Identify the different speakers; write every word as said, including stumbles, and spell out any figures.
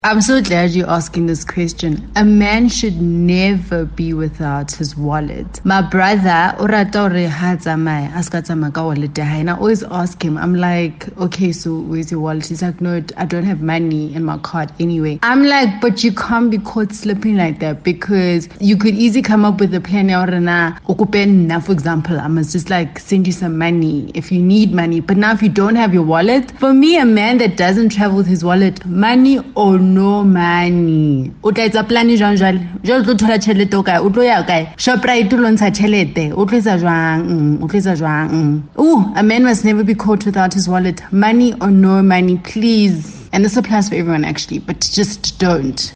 Speaker 1: I'm so glad you're asking this question. A man should never be without his wallet. My brother, and I always ask him, I'm like, okay, so where's your wallet? He's like, no, I don't have money in my card anyway. I'm like, but you can't be caught slipping like that, because you could easily come up with a plan. For example, I must just like send you some money if you need money. But now if you don't have your wallet, for me, a man that doesn't travel with his wallet, money or no money, o tla etsa plan jang jwale jwale tlo thola tšhelete o kae o tlo ya kae Shoprite lo ntsha tšhelete o tlo etsa jwang o tlo etsa jwang. Ooh, a man must never be caught without his wallet, money or no money, please. And this applies for everyone actually, but just don't.